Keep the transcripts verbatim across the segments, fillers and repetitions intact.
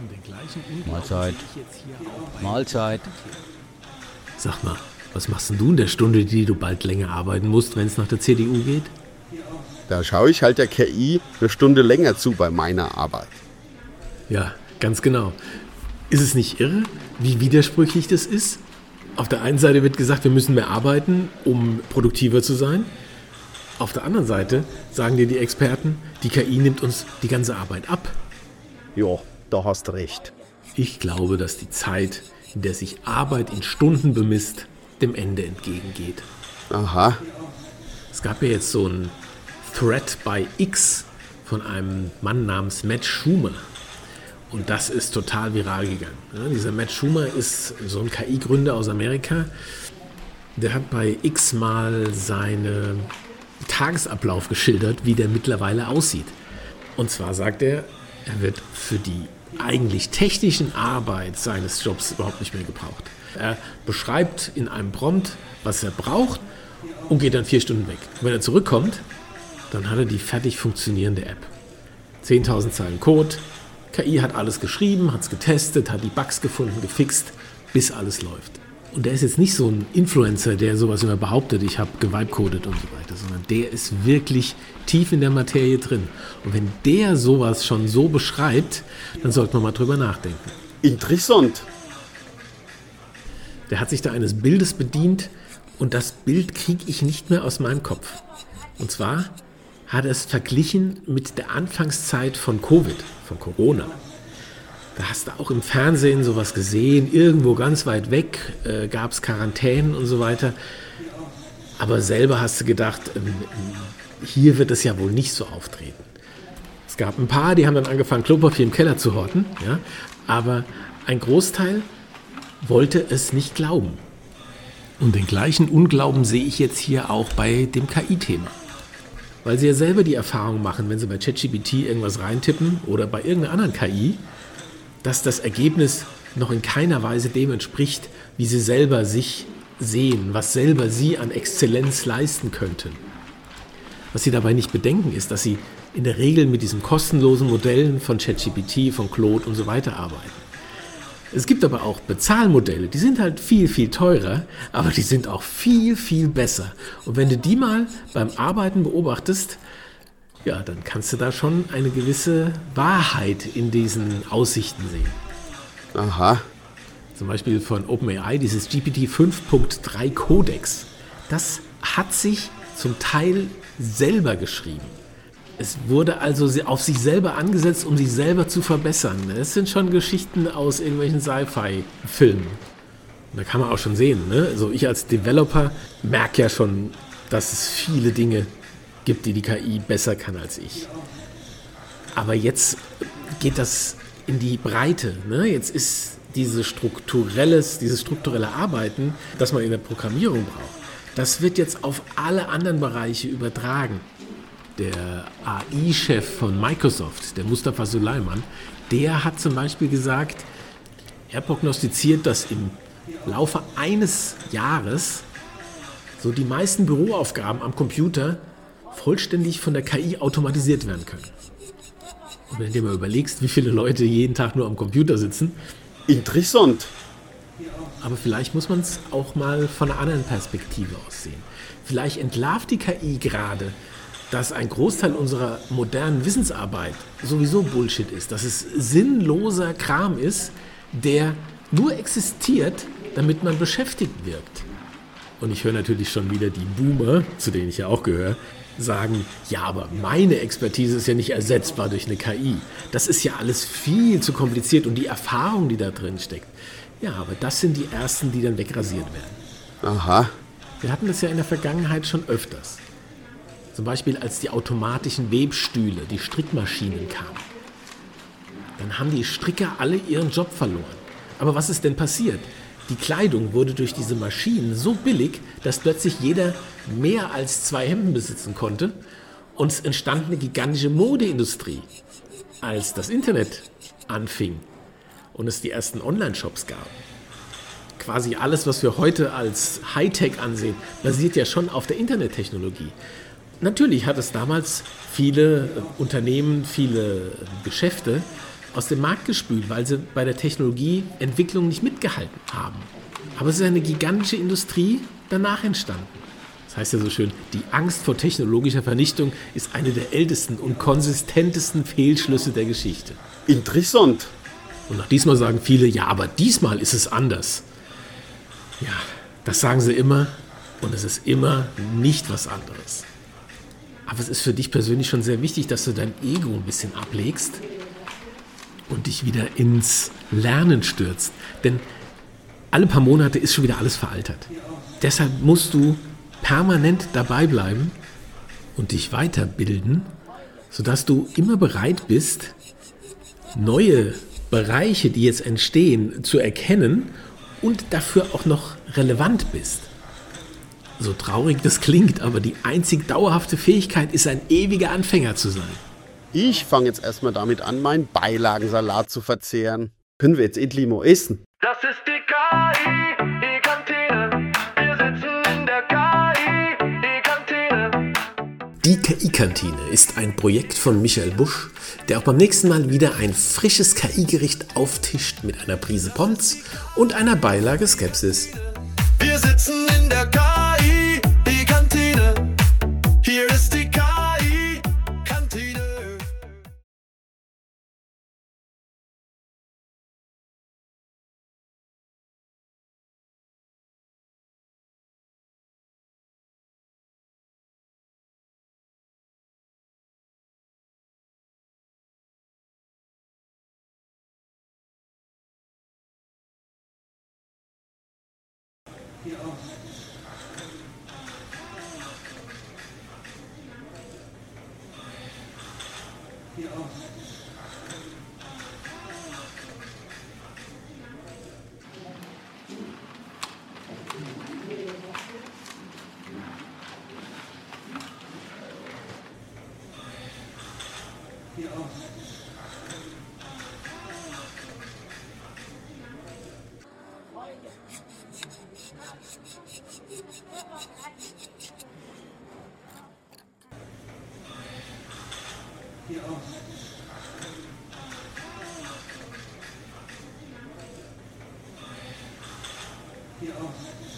Mahlzeit. Mahlzeit. Sag mal, was machst denn du in der Stunde, die du bald länger arbeiten musst, wenn es nach der C D U geht? Da schaue ich halt der K I eine Stunde länger zu bei meiner Arbeit. Ja, ganz genau. Ist es nicht irre, wie widersprüchlich das ist? Auf der einen Seite wird gesagt, wir müssen mehr arbeiten, um produktiver zu sein. Auf der anderen Seite sagen dir die Experten, die K I nimmt uns die ganze Arbeit ab. Ja, da hast recht. Ich glaube, dass die Zeit, in der sich Arbeit in Stunden bemisst, dem Ende entgegengeht. Aha. Es gab ja jetzt so einen Thread bei X von einem Mann namens Matt Schumer. Und das ist total viral gegangen. Ja, dieser Matt Schumer ist so ein K I-Gründer aus Amerika. Der hat bei X mal seinen Tagesablauf geschildert, wie der mittlerweile aussieht. Und zwar sagt er, er wird für die eigentlich technischen Arbeit seines Jobs überhaupt nicht mehr gebraucht. Er beschreibt in einem Prompt, was er braucht und geht dann vier Stunden weg. Und wenn er zurückkommt, dann hat er die fertig funktionierende App. zehntausend Zeilen Code, K I hat alles geschrieben, hat es getestet, hat die Bugs gefunden, gefixt, bis alles läuft. Und der ist jetzt nicht so ein Influencer, der sowas immer behauptet, ich habe gewibcodet und so weiter, sondern der ist wirklich tief in der Materie drin. Und wenn der sowas schon so beschreibt, dann sollte man mal drüber nachdenken. Interessant. Der hat sich da eines Bildes bedient und das Bild kriege ich nicht mehr aus meinem Kopf. Und zwar hat er es verglichen mit der Anfangszeit von Covid, von Corona. Da hast du auch im Fernsehen sowas gesehen, irgendwo ganz weit weg äh, gab es Quarantänen und so weiter. Aber selber hast du gedacht, ähm, hier wird es ja wohl nicht so auftreten. Es gab ein paar, die haben dann angefangen, Klopapier im Keller zu horten. Ja? Aber ein Großteil wollte es nicht glauben. Und den gleichen Unglauben sehe ich jetzt hier auch bei dem K I-Thema. Weil sie ja selber die Erfahrung machen, wenn sie bei ChatGPT irgendwas reintippen oder bei irgendeiner anderen K I, dass das Ergebnis noch in keiner Weise dem entspricht, wie sie selber sich sehen, was selber sie an Exzellenz leisten könnten. Was sie dabei nicht bedenken, ist, dass sie in der Regel mit diesen kostenlosen Modellen von ChatGPT, von Claude und so weiter arbeiten. Es gibt aber auch Bezahlmodelle, die sind halt viel, viel teurer, aber die sind auch viel, viel besser. Und wenn du die mal beim Arbeiten beobachtest, ja, dann kannst du da schon eine gewisse Wahrheit in diesen Aussichten sehen. Aha. Zum Beispiel von OpenAI, dieses G P T fünf Punkt drei Codex. Das hat sich zum Teil selber geschrieben. Es wurde also auf sich selber angesetzt, um sich selber zu verbessern. Das sind schon Geschichten aus irgendwelchen Sci-Fi-Filmen. Da kann man auch schon sehen, ne? Also ich als Developer merke ja schon, dass es viele Dinge gibt, die die K I besser kann als ich. Aber jetzt geht das in die Breite. Ne? Jetzt ist diese strukturelles, dieses strukturelle Arbeiten, das man in der Programmierung braucht, das wird jetzt auf alle anderen Bereiche übertragen. Der A I-Chef von Microsoft, der Mustafa Suleyman, der hat zum Beispiel gesagt, er prognostiziert, dass im Laufe eines Jahres so die meisten Büroaufgaben am Computer vollständig von der K I automatisiert werden können. Und wenn du dir mal überlegst, wie viele Leute jeden Tag nur am Computer sitzen. Interessant. Aber vielleicht muss man es auch mal von einer anderen Perspektive aus sehen. Vielleicht entlarvt die K I gerade, dass ein Großteil unserer modernen Wissensarbeit sowieso Bullshit ist. Dass es sinnloser Kram ist, der nur existiert, damit man beschäftigt wirkt. Und ich höre natürlich schon wieder die Boomer, zu denen ich ja auch gehöre, sagen, ja, aber meine Expertise ist ja nicht ersetzbar durch eine K I. Das ist ja alles viel zu kompliziert und die Erfahrung, die da drin steckt. Ja, aber das sind die ersten, die dann wegrasiert werden. Aha. Wir hatten das ja in der Vergangenheit schon öfters. Zum Beispiel, als die automatischen Webstühle, die Strickmaschinen kamen. Dann haben die Stricker alle ihren Job verloren. Aber was ist denn passiert? Die Kleidung wurde durch diese Maschinen so billig, dass plötzlich jeder mehr als zwei Hemden besitzen konnte. Und es entstand eine gigantische Modeindustrie. Als das Internet anfing und es die ersten Online-Shops gab. Quasi alles, was wir heute als Hightech ansehen, basiert ja schon auf der Internettechnologie. Natürlich hat es damals viele Unternehmen, viele Geschäfte aus dem Markt gespült, weil sie bei der Technologieentwicklung nicht mitgehalten haben. Aber es ist eine gigantische Industrie danach entstanden. Das heißt ja so schön, die Angst vor technologischer Vernichtung ist eine der ältesten und konsistentesten Fehlschlüsse der Geschichte. Interessant. Und nach diesmal sagen viele, ja, aber diesmal ist es anders. Ja, das sagen sie immer und es ist immer nicht was anderes. Aber es ist für dich persönlich schon sehr wichtig, dass du dein Ego ein bisschen ablegst und dich wieder ins Lernen stürzt. Denn alle paar Monate ist schon wieder alles veraltert. Deshalb musst du permanent dabei bleiben und dich weiterbilden, sodass du immer bereit bist, neue Bereiche, die jetzt entstehen, zu erkennen und dafür auch noch relevant bist. So traurig das klingt, aber die einzig dauerhafte Fähigkeit ist, ein ewiger Anfänger zu sein. Ich fange jetzt erstmal damit an, meinen Beilagensalat zu verzehren. Können wir jetzt endlich mal essen? Das ist die K I, die Kantine. Wir sitzen in der K I, die Kantine. Die K I-Kantine ist ein Projekt von Michael Busch, der auch beim nächsten Mal wieder ein frisches K I-Gericht auftischt mit einer Prise Pommes und einer Beilage Skepsis. Wir sitzen in der K I, die Kantine. Hier ist die K I-Kantine. Hier auch. Hier auch. Hier auch. Hier auch. Hier auch.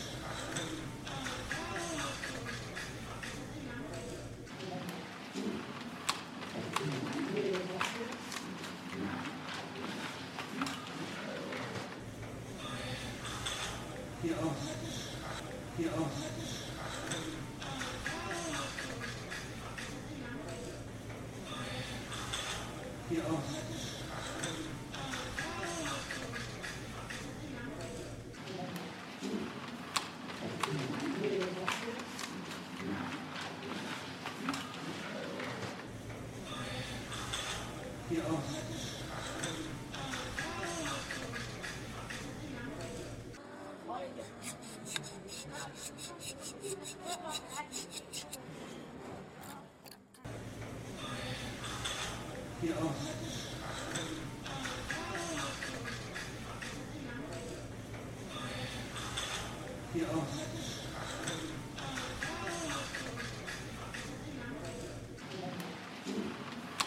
Hier auch. Hier auch. Hier auch. Hier auch. Hier auch. Hier auch.